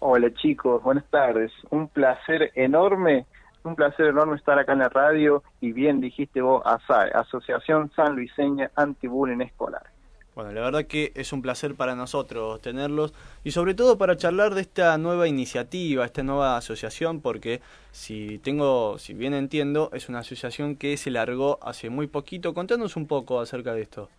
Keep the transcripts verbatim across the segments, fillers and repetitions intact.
Hola chicos, buenas tardes. Un placer enorme, un placer enorme estar acá en la radio y bien dijiste vos, A S A E, Asociación Sanluiseña Anti-Bullying Escolar. Bueno, la verdad que es un placer para nosotros tenerlos y sobre todo para charlar de esta nueva iniciativa, esta nueva asociación, porque si tengo, si bien entiendo, es una asociación que se largó hace muy poquito. Contanos un poco acerca de esto.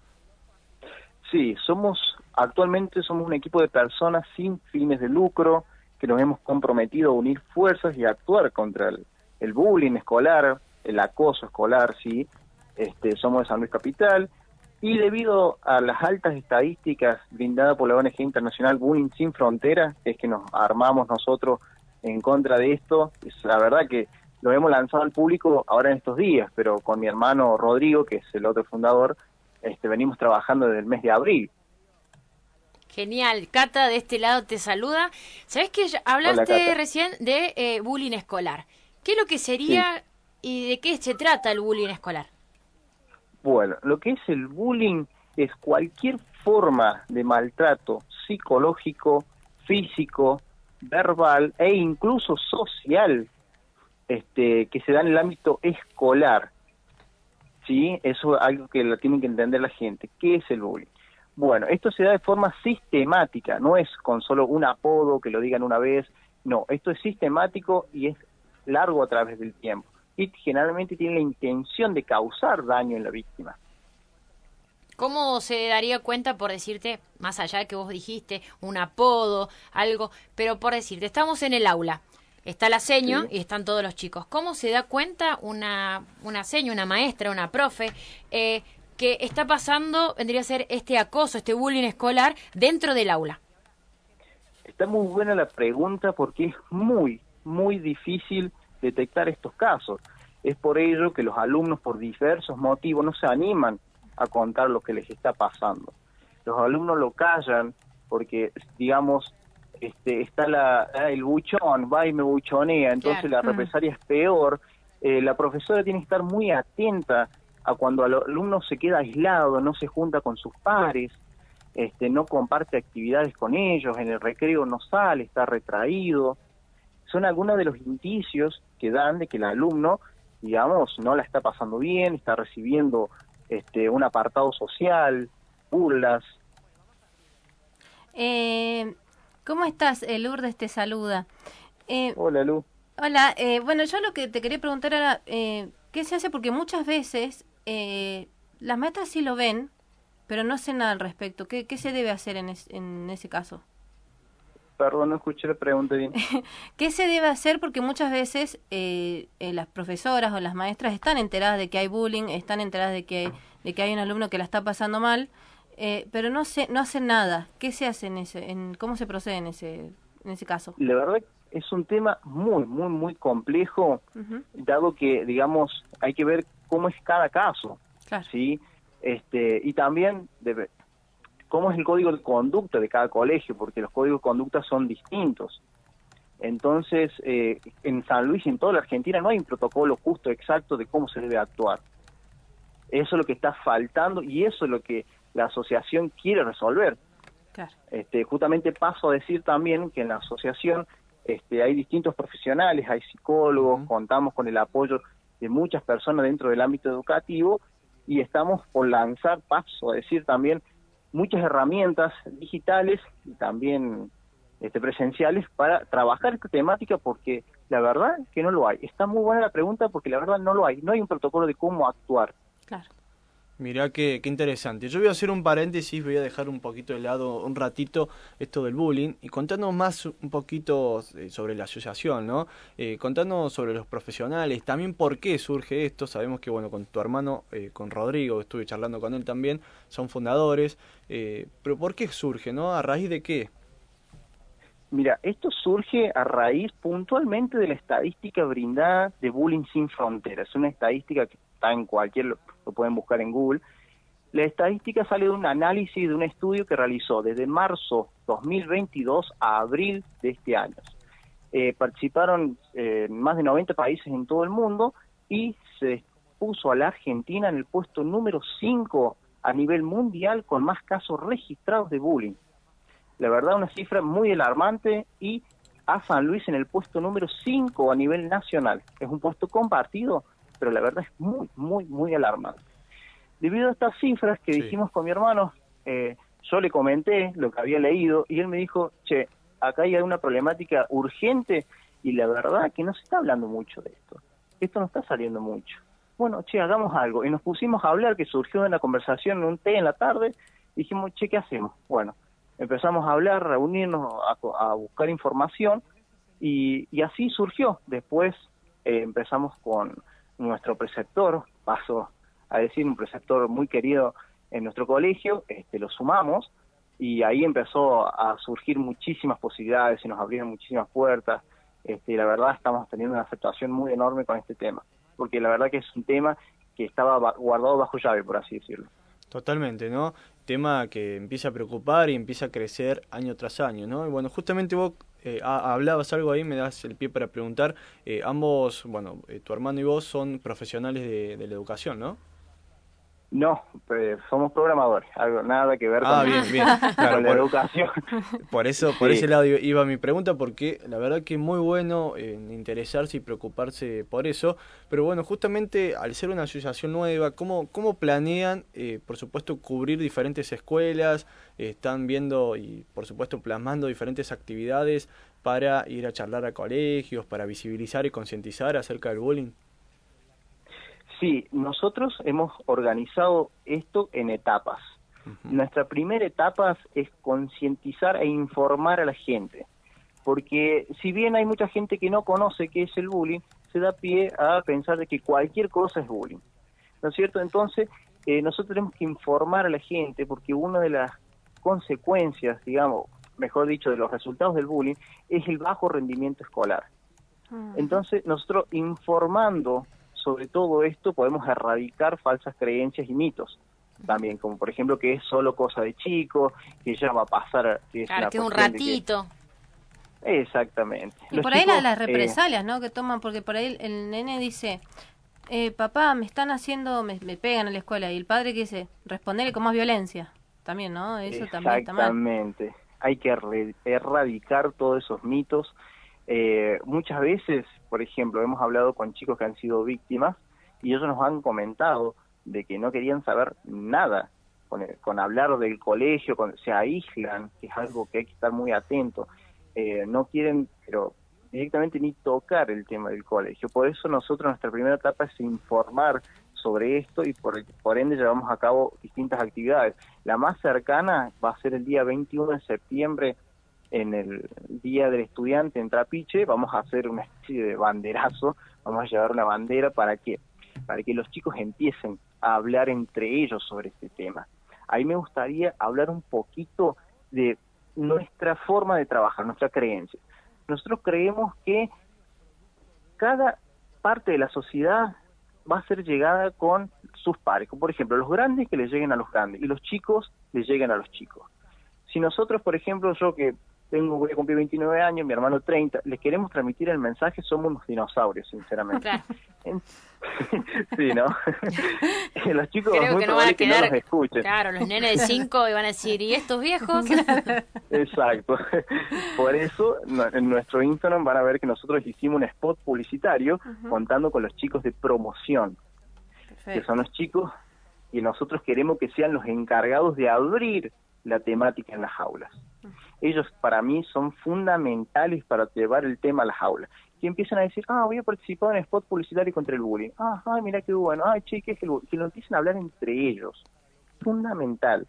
Sí, somos, actualmente somos un equipo de personas sin fines de lucro que nos hemos comprometido a unir fuerzas y a actuar contra el, el bullying escolar, el acoso escolar, sí. Este, somos de San Luis Capital. Y debido a las altas estadísticas brindadas por la O N G internacional Bullying Sin Fronteras, es que nos armamos nosotros en contra de esto. Es la verdad que lo hemos lanzado al público ahora en estos días, pero con mi hermano Rodrigo, que es el otro fundador, este, venimos trabajando desde el mes de abril. Genial. Cata, de este lado te saluda. ¿Sabés que hablaste Hola, recién de eh, bullying escolar? ¿Qué es lo que sería sí. y de qué se trata el bullying escolar? Bueno, lo que es el bullying es cualquier forma de maltrato psicológico, físico, verbal e incluso social este, que se da en el ámbito escolar. ¿Sí? Eso es algo que lo tienen que entender la gente. ¿Qué es el bullying? Bueno, esto se da de forma sistemática, no es con solo un apodo que lo digan una vez, no, esto es sistemático y es largo a través del tiempo. Y generalmente tiene la intención de causar daño en la víctima. ¿Cómo se daría cuenta, por decirte, más allá de que vos dijiste, un apodo, algo, pero por decirte, estamos en el aula, está la seño Sí. y están todos los chicos. ¿Cómo se da cuenta una, una seño, una maestra, una profe, eh, que está pasando, vendría a ser este acoso, este bullying escolar dentro del aula? Está muy buena la pregunta porque es muy, muy difícil detectar estos casos. Es por ello que los alumnos, por diversos motivos, no se animan a contar lo que les está pasando. Los alumnos lo callan porque, digamos, este, está la, el buchón, va y me buchonea, entonces Claro. la represalia es peor. Eh, la profesora tiene que estar muy atenta a cuando el alumno se queda aislado, no se junta con sus pares, este, no comparte actividades con ellos, en el recreo no sale, está retraído. Son algunos de los indicios que dan de que el alumno, digamos, no la está pasando bien, está recibiendo este, un apartado social, burlas. Eh, ¿Cómo estás? Eh, Lourdes te saluda. Eh, Hola, Lu. hola, eh, bueno, yo lo que te quería preguntar era, eh, ¿qué se hace? Porque muchas veces eh, las maestras sí lo ven, pero no hacen nada al respecto. ¿Qué, qué se debe hacer en, es, en ese caso? Perdón, no escuché la pregunta bien. ¿Qué se debe hacer? Porque muchas veces eh, eh, las profesoras o las maestras están enteradas de que hay bullying, están enteradas de que, de que hay un alumno que la está pasando mal, eh, pero no se, no hacen nada. ¿Qué se hace en ese, en cómo se procede en ese, en ese caso? La verdad es un tema muy, muy, muy complejo, Uh-huh. dado que, digamos, hay que ver cómo es cada caso, Claro. ¿sí? Este, y también debe, cómo es el código de conducta de cada colegio, porque los códigos de conducta son distintos. Entonces, eh, en San Luis y en toda la Argentina no hay un protocolo justo exacto de cómo se debe actuar. Eso es lo que está faltando y eso es lo que la asociación quiere resolver. Claro. Este, justamente paso a decir también que en la asociación este, hay distintos profesionales, hay psicólogos, Uh-huh. contamos con el apoyo de muchas personas dentro del ámbito educativo y estamos por lanzar, paso a decir también, muchas herramientas digitales y también este, presenciales para trabajar esta temática porque la verdad que no lo hay. Está muy buena la pregunta porque la verdad no lo hay. No hay un protocolo de cómo actuar. Claro. Mirá qué, qué interesante. Yo voy a hacer un paréntesis, voy a dejar un poquito de lado un ratito esto del bullying y contanos más un poquito eh, sobre la asociación, ¿no? Eh, contanos sobre los profesionales, también por qué surge esto. Sabemos que, bueno, con tu hermano, eh, con Rodrigo, estuve charlando con él también, son fundadores, eh, pero ¿por qué surge, no? ¿A raíz de qué? Mira, esto surge a raíz puntualmente de la estadística brindada de Bullying Sin Fronteras. Es una estadística que está en cualquier, lo, lo pueden buscar en Google. La estadística sale de un análisis de un estudio que realizó desde marzo dos mil veintidós a abril de este año. Eh, participaron eh, más de noventa países en todo el mundo y se puso a la Argentina en el puesto número cinco a nivel mundial con más casos registrados de bullying. La verdad, una cifra muy alarmante y a San Luis en el puesto número cinco a nivel nacional. Es un puesto compartido, pero la verdad es muy, muy, muy alarmante. Debido a estas cifras que sí. dijimos con mi hermano, eh, yo le comenté lo que había leído y él me dijo, che, acá hay una problemática urgente y la verdad que no se está hablando mucho de esto. Esto no está saliendo mucho. Bueno, che, hagamos algo. Y nos pusimos a hablar, que surgió de una conversación en un té en la tarde, y dijimos, che, ¿qué hacemos? Bueno, empezamos a hablar, reunirnos, a, a buscar información, y, y así surgió. Después eh, empezamos con nuestro preceptor, paso a decir un preceptor muy querido en nuestro colegio, este, lo sumamos, y ahí empezó a surgir muchísimas posibilidades, se nos abrieron muchísimas puertas, este, y la verdad estamos teniendo una aceptación muy enorme con este tema, porque la verdad que es un tema que estaba guardado bajo llave, por así decirlo. Totalmente, ¿no? Tema que empieza a preocupar y empieza a crecer año tras año, ¿no? Y bueno, justamente vos eh, hablabas algo ahí, me das el pie para preguntar, eh, ambos, bueno, eh, tu hermano y vos son profesionales de, de la educación, ¿no? No, pues somos programadores, algo nada que ver ah, con, bien, bien. Claro, con la por, educación. Por eso, por sí. ese lado iba mi pregunta, porque la verdad que es muy bueno eh, interesarse y preocuparse por eso. Pero bueno, justamente al ser una asociación nueva, ¿cómo, cómo planean, eh, por supuesto, cubrir diferentes escuelas? Eh, están viendo y, por supuesto, plasmando diferentes actividades para ir a charlar a colegios, para visibilizar y concientizar acerca del bullying. Sí, nosotros hemos organizado esto en etapas. Uh-huh. Nuestra primera etapa es concientizar e informar a la gente, porque si bien hay mucha gente que no conoce qué es el bullying, se da pie a pensar de que cualquier cosa es bullying, ¿no es cierto? Entonces, eh, nosotros tenemos que informar a la gente, porque una de las consecuencias, digamos, mejor dicho, de los resultados del bullying, es el bajo rendimiento escolar. Uh-huh. Entonces, nosotros informando sobre todo esto podemos erradicar falsas creencias y mitos también, como por ejemplo que es solo cosa de chico, que ya va a pasar, que es claro, que un ratito. Que... Exactamente. Y Los por chicos, ahí las, las represalias, eh... ¿no? Que toman, porque por ahí el, el nene dice, eh, papá, me están haciendo, me, me pegan en la escuela, y el padre que dice, responderle con más violencia, también, ¿no? Eso también está mal. Exactamente. Hay que er- erradicar todos esos mitos. Eh, muchas veces, por ejemplo, hemos hablado con chicos que han sido víctimas y ellos nos han comentado de que no querían saber nada con, con hablar del colegio, con, se aíslan, que es algo que hay que estar muy atento, eh, no quieren, pero directamente ni tocar el tema del colegio. Por eso nosotros nuestra primera etapa es informar sobre esto y por, por ende llevamos a cabo distintas actividades. La más cercana va a ser el día veintiuno de septiembre, en el Día del Estudiante en Trapiche. Vamos a hacer una especie de banderazo, vamos a llevar una bandera para que, para que los chicos empiecen a hablar entre ellos sobre este tema. Ahí me gustaría hablar un poquito de nuestra forma de trabajar, nuestra creencia. Nosotros creemos que cada parte de la sociedad va a ser llegada con sus pares, por ejemplo, los grandes que les lleguen a los grandes y los chicos les lleguen a los chicos. Si nosotros, por ejemplo, yo que tengo, voy a cumplir veintinueve años, mi hermano treinta, les queremos transmitir el mensaje, somos unos dinosaurios, sinceramente. Claro. Sí, ¿no? Los chicos creo muy que no van a que quedar, no los escuchen. Claro, los nenes de cinco van a decir, ¿y estos viejos? Exacto. Por eso, no, en nuestro Instagram van a ver que nosotros hicimos un spot publicitario uh-huh. contando con los chicos de promoción, Perfecto. que son los chicos y nosotros queremos que sean los encargados de abrir la temática en las aulas. Ellos para mí son fundamentales para llevar el tema a las aulas. Que empiezan a decir, ah, voy a participar en spot publicitario contra el bullying. Ah, ay, mira qué bueno. Ay, che, ¿qué es el bullying? Que lo empiecen a hablar entre ellos. Fundamental.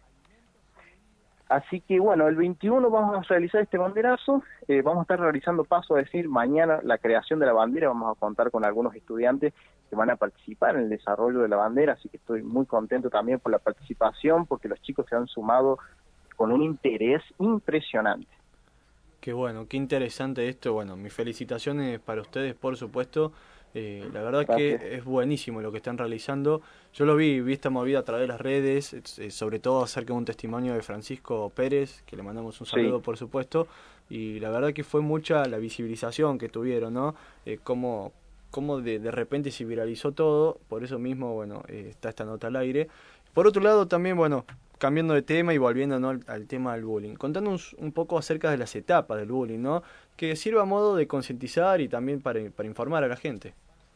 Así que bueno, el veintiuno vamos a realizar este banderazo. Eh, vamos a estar realizando paso a decir mañana la creación de la bandera. Vamos a contar con algunos estudiantes que van a participar en el desarrollo de la bandera. Así que estoy muy contento también por la participación, porque los chicos se han sumado con un interés impresionante. Qué bueno, qué interesante esto. Bueno, mis felicitaciones para ustedes, por supuesto. Eh, la verdad Gracias. que es buenísimo lo que están realizando. Yo lo vi, vi esta movida a través de las redes, eh, sobre todo acerca de un testimonio de Francisco Pérez, que le mandamos un saludo, sí. por supuesto. Y la verdad que fue mucha la visibilización que tuvieron, ¿no? Eh, cómo, cómo de, de repente se viralizó todo. Por eso mismo, bueno, eh, está esta nota al aire. Por otro lado, también, bueno, cambiando de tema y volviendo, ¿no?, al, al tema del bullying. Contanos un poco acerca de las etapas del bullying, ¿no?, que sirva a modo de concientizar y también para, para informar a la gente.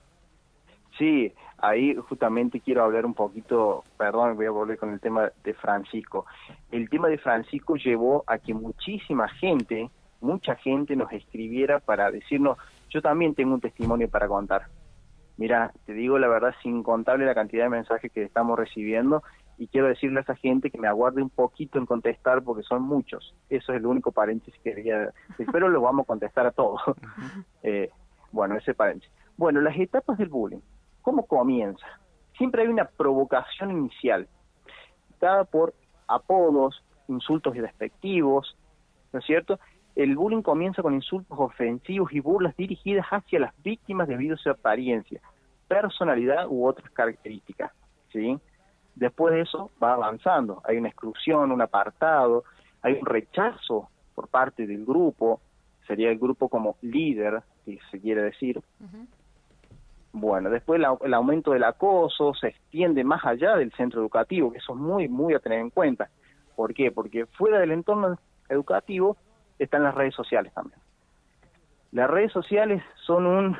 Sí, ahí justamente quiero hablar un poquito, perdón, voy a volver con el tema de Francisco. El tema de Francisco llevó a que muchísima gente, mucha gente nos escribiera para decirnos, yo también tengo un testimonio para contar. Mira, te digo la verdad, es incontable la cantidad de mensajes que estamos recibiendo y quiero decirle a esa gente que me aguarde un poquito en contestar porque son muchos. Eso es el único paréntesis que quería decir, pero los vamos a contestar a todos. eh, bueno, ese paréntesis. Bueno, las etapas del bullying. ¿Cómo comienza? Siempre hay una provocación inicial, dada por apodos, insultos y despectivos, ¿no es cierto? El bullying comienza con insultos ofensivos y burlas dirigidas hacia las víctimas debido a su apariencia, personalidad u otras características, ¿sí? Después de eso va avanzando, hay una exclusión, un apartado, hay un rechazo por parte del grupo, sería el grupo como líder, si se quiere decir. Uh-huh. Bueno, después la, el aumento del acoso se extiende más allá del centro educativo, que eso es muy, muy a tener en cuenta. ¿Por qué? Porque fuera del entorno educativo están las redes sociales también. Las redes sociales son un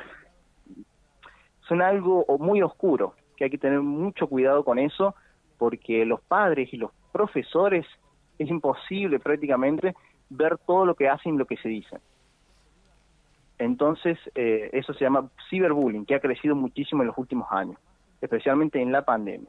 son algo muy oscuro, que hay que tener mucho cuidado con eso, porque los padres y los profesores es imposible prácticamente ver todo lo que hacen y lo que se dicen. Entonces, eh, eso se llama ciberbullying, que ha crecido muchísimo en los últimos años, especialmente en la pandemia.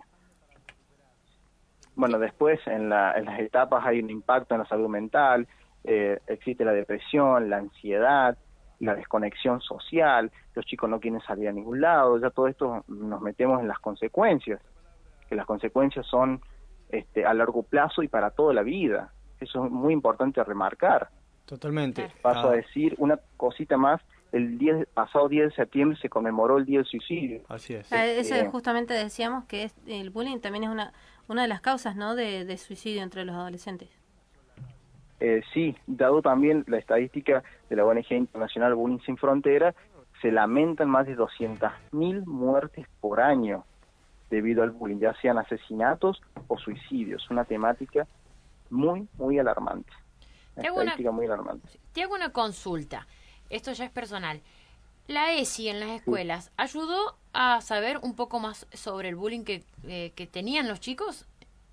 Bueno, después en, la, en las etapas hay un impacto en la salud mental, eh, existe la depresión, la ansiedad, la desconexión social, los chicos no quieren salir a ningún lado, ya todo esto nos metemos en las consecuencias, que las consecuencias son este, a largo plazo y para toda la vida. Eso es muy importante remarcar. Totalmente. Paso ah. a decir una cosita más, el día pasado diez de septiembre se conmemoró el Día del Suicidio. Así es. Eh, eso eh, justamente decíamos que es, el bullying también es una una de las causas, ¿no?, de, de suicidio entre los adolescentes. Eh, sí, dado también la estadística de la O N G internacional Bullying Sin Fronteras, se lamentan más de doscientas mil muertes por año debido al bullying, ya sean asesinatos o suicidios. Una temática muy, muy alarmante. Te hago, una, muy alarmante. te hago una consulta, esto ya es personal. ¿La E S I en las escuelas sí. ayudó a saber un poco más sobre el bullying que, eh, que tenían los chicos?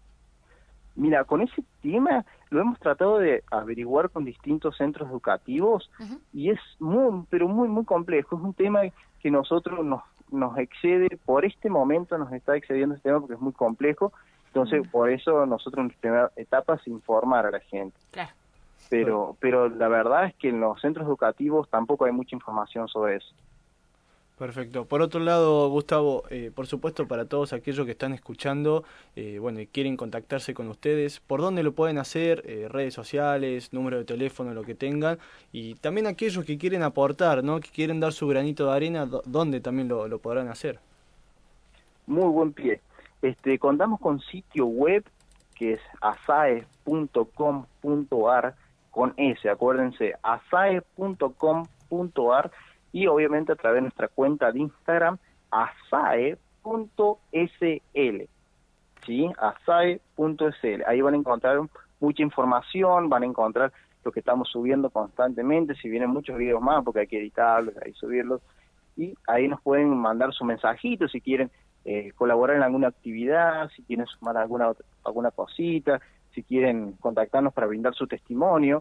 Mira, con ese tema lo hemos tratado de averiguar con distintos centros educativos uh-huh. y es muy, pero muy, muy complejo. Es un tema que nosotros nos, nos excede, por este momento nos está excediendo este tema porque es muy complejo. Entonces, uh-huh. por eso nosotros en primera etapa es informar a la gente. Claro. Pero pero la verdad es que en los centros educativos tampoco hay mucha información sobre eso. Perfecto. Por otro lado, Gustavo, eh, por supuesto para todos aquellos que están escuchando, eh, bueno, y quieren contactarse con ustedes, ¿por dónde lo pueden hacer? Eh, redes sociales, número de teléfono, lo que tengan, y también aquellos que quieren aportar, ¿no?, que quieren dar su granito de arena, ¿dónde también lo, lo podrán hacer? Muy buen pie. Este, contamos con sitio web que es asae punto com punto ar, con S, acuérdense, asae punto com punto ar, y obviamente a través de nuestra cuenta de Instagram, asae punto ese ele, ¿sí? asae punto ese ele. Ahí van a encontrar mucha información, van a encontrar lo que estamos subiendo constantemente, si vienen muchos videos más, porque hay que editarlos, hay que subirlos, y ahí nos pueden mandar su mensajito si quieren eh, colaborar en alguna actividad, si quieren sumar alguna alguna cosita, si quieren contactarnos para brindar su testimonio.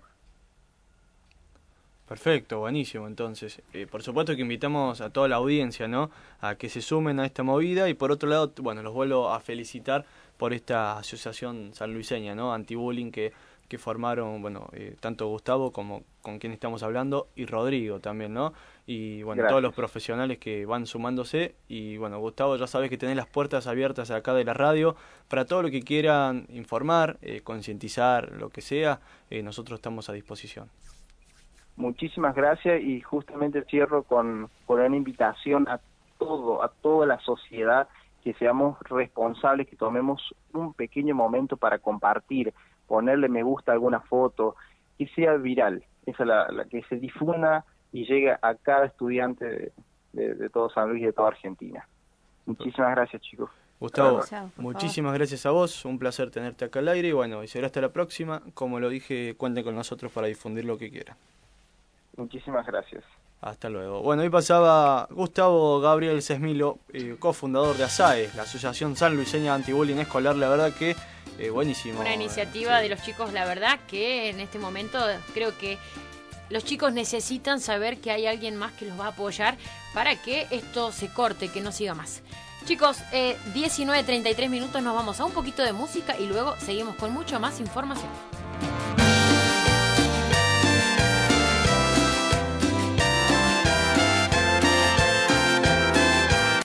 Perfecto, buenísimo. Entonces, eh, por supuesto que invitamos a toda la audiencia, ¿no?, a que se sumen a esta movida, y por otro lado, bueno, los vuelvo a felicitar por esta asociación sanluiseña, ¿no?, anti-bullying que, que formaron, bueno, eh, tanto Gustavo como con quien estamos hablando, y Rodrigo también, ¿no? Y bueno, Gracias. Todos los profesionales que van sumándose. Y bueno, Gustavo, ya sabes que tenés las puertas abiertas acá de la radio para todo lo que quieran informar, eh, concientizar, lo que sea, eh, nosotros estamos a disposición. Muchísimas gracias, y justamente cierro con, con una invitación a todo, a toda la sociedad, que seamos responsables, que tomemos un pequeño momento para compartir, ponerle me gusta a alguna foto, que sea viral, esa la, la que se difunda y llegue a cada estudiante de, de, de todo San Luis y de toda Argentina. Muchísimas gracias, chicos. Gustavo, Chao, muchísimas favor. gracias a vos, un placer tenerte acá al aire y bueno, y será hasta la próxima. Como lo dije, cuenten con nosotros para difundir lo que quieran. Muchísimas gracias. Hasta luego. Bueno, hoy pasaba Gustavo Gabriel Sesmilo, eh, cofundador de ASAE, la Asociación Sanluiseña Antibullying Escolar, la verdad que eh, buenísimo. Una iniciativa sí. de los chicos, la verdad que en este momento creo que los chicos necesitan saber que hay alguien más que los va a apoyar para que esto se corte, que no siga más. Chicos, eh, diecinueve treinta y tres minutos, nos vamos a un poquito de música y luego seguimos con mucho más información.